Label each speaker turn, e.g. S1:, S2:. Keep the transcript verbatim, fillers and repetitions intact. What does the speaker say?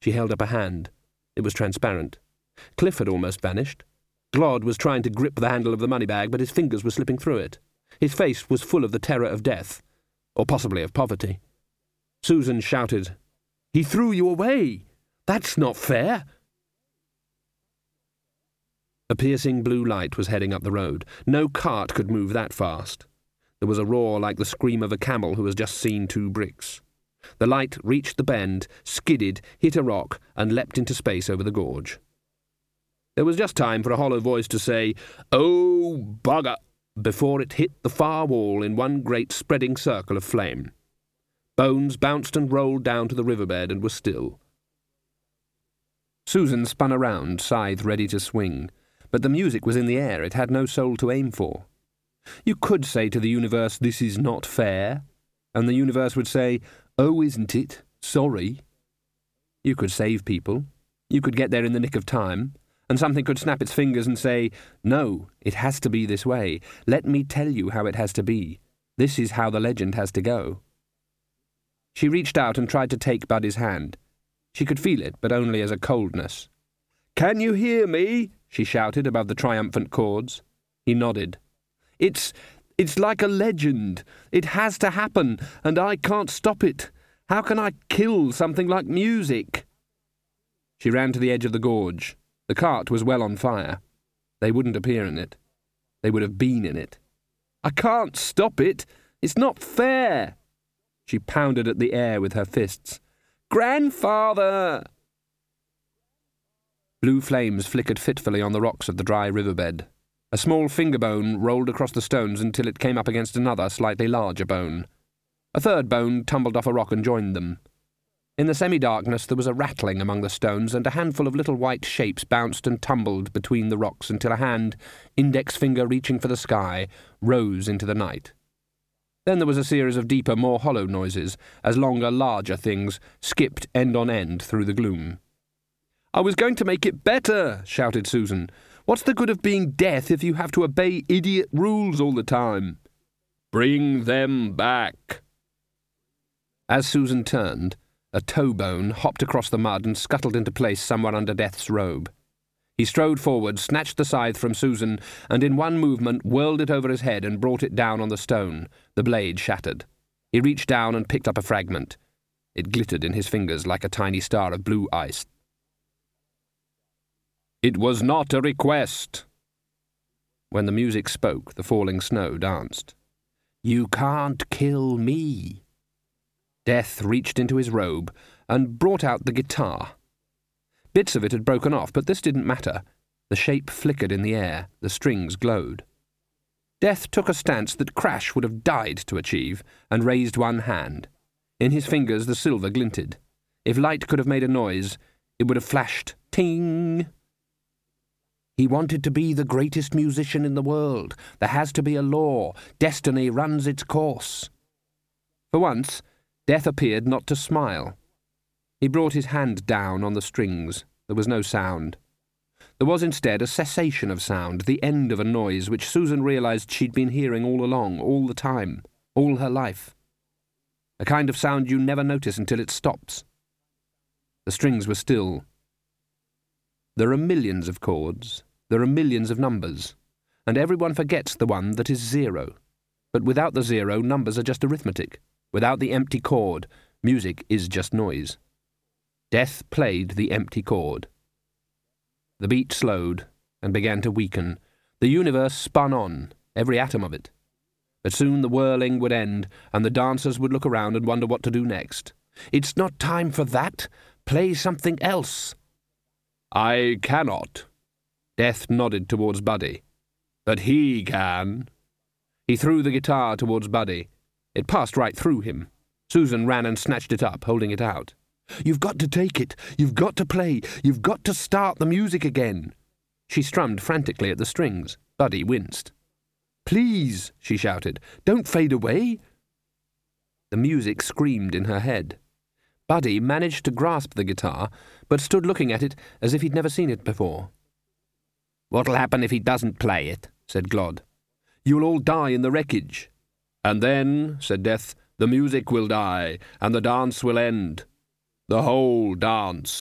S1: She held up a hand. It was transparent. Cliff had almost vanished. Glod was trying to grip the handle of the money bag, but his fingers were slipping through it. His face was full of the terror of death, or possibly of poverty. Susan shouted, "He threw you away! That's not fair!" A piercing blue light was heading up the road. No cart could move that fast. There was a roar like the scream of a camel who has just seen two bricks. The light reached the bend, skidded, hit a rock, and leapt into space over the gorge. There was just time for a hollow voice to say, "Oh, bugger!" before it hit the far wall in one great spreading circle of flame. Bones bounced and rolled down to the riverbed and were still. Susan spun around, scythe ready to swing, but the music was in the air. It had no soul to aim for. You could say to the universe, "This is not fair," and the universe would say, "Oh, isn't it? Sorry." You could save people. You could get there in the nick of time, and something could snap its fingers and say, "No, it has to be this way. Let me tell you how it has to be. This is how the legend has to go." She reached out and tried to take Buddy's hand. She could feel it, but only as a coldness. "Can you hear me?" she shouted above the triumphant chords. He nodded. It's, it's like a legend. It has to happen, and I can't stop it. How can I kill something like music?" She ran to the edge of the gorge. The cart was well on fire. They wouldn't appear in it. They would have been in it. "I can't stop it. It's not fair." She pounded at the air with her fists. "Grandfather!" Blue flames flickered fitfully on the rocks of the dry riverbed. A small finger bone rolled across the stones until it came up against another, slightly larger bone. A third bone tumbled off a rock and joined them. In the semi-darkness there was a rattling among the stones, and a handful of little white shapes bounced and tumbled between the rocks until a hand, index finger reaching for the sky, rose into the night. Then there was a series of deeper, more hollow noises, as longer, larger things skipped end on end through the gloom. "I was going to make it better," shouted Susan. "What's the good of being death if you have to obey idiot rules all the time?" "Bring them back." As Susan turned, a toe bone hopped across the mud and scuttled into place somewhere under Death's robe. He strode forward, snatched the scythe from Susan, and in one movement whirled it over his head and brought it down on the stone. The blade shattered. He reached down and picked up a fragment. It glittered in his fingers like a tiny star of blue ice. "It was not a request." When the music spoke, the falling snow danced. "You can't kill me." Death reached into his robe and brought out the guitar. Bits of it had broken off, but this didn't matter. The shape flickered in the air, the strings glowed. Death took a stance that Crash would have died to achieve, and raised one hand. In his fingers the silver glinted. If light could have made a noise, it would have flashed ting. He wanted to be the greatest musician in the world. There has to be a law. Destiny runs its course. For once, Death appeared not to smile. He brought his hand down on the strings. There was no sound. There was instead a cessation of sound, the end of a noise which Susan realized she'd been hearing all along, all the time, all her life. A kind of sound you never notice until it stops. The strings were still. There are millions of chords. There are millions of numbers. And everyone forgets the one that is zero. But without the zero, numbers are just arithmetic. Without the empty chord, music is just noise. Death played the empty chord. The beat slowed and began to weaken. The universe spun on, every atom of it. But soon the whirling would end, and the dancers would look around and wonder what to do next. "It's not time for that. Play something else." "I cannot." Death nodded towards Buddy. "But he can." He threw the guitar towards Buddy. It passed right through him. Susan ran and snatched it up, holding it out. "You've got to take it. You've got to play. You've got to start the music again." She strummed frantically at the strings. Buddy winced. "Please," she shouted, "don't fade away." The music screamed in her head. Buddy managed to grasp the guitar, but stood looking at it as if he'd never seen it before. "What'll happen if he doesn't play it?" said Glod. "You'll all die in the wreckage." "And then," said Death, "the music will die, and the dance will end. The whole dance."